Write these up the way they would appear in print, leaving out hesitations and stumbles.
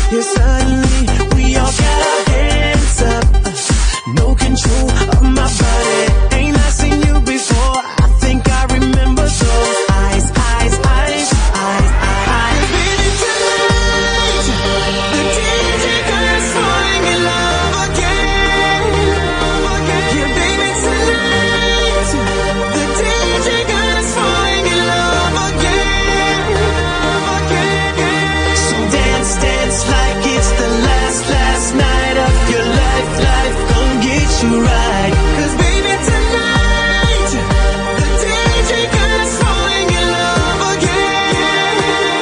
Yeah, suddenly we all got our hands up. No control of my body. Ain't I seen you before? I think I remember those eyes, eyes, eyes, eyes, eyes. Baby, tonight the DJ is falling in love again. Yeah, baby, tonight the DJ is falling in love again. So dance, dance like it's the last night of your life. Life gon' get you right. 'Cause baby, tonight the DJ is falling in love again.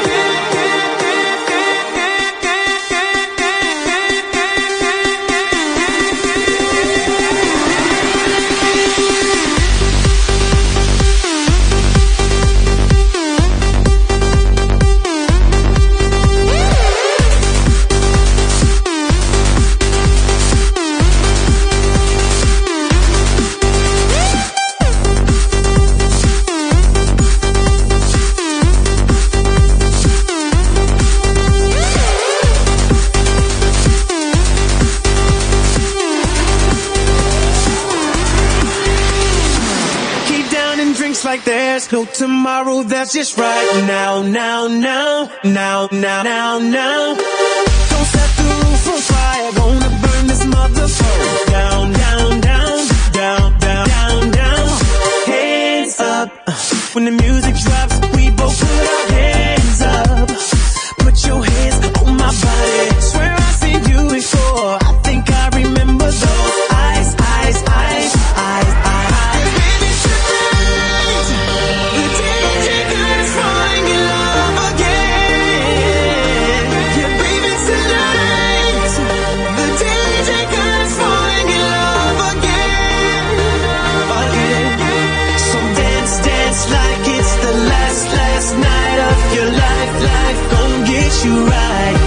Keep down and drinks like there's no tomorrow. That's just right now, now, now, now, now, now, now. Don't set the roof on fire. Gonna burn this motherfucker down, down, down, down, down, down, down. Hands up. When the music drops, we both put our hands up. Put your hands on my body. Swear I've seen you before. I think I remember those eyes, eyes, eyes, eyes, eyes. Baby, tonight the DJ is falling in love again. Yeah, baby, tonight the DJ is falling in love again. So dance, dance like it's the last night of your life. Life gon' get you right.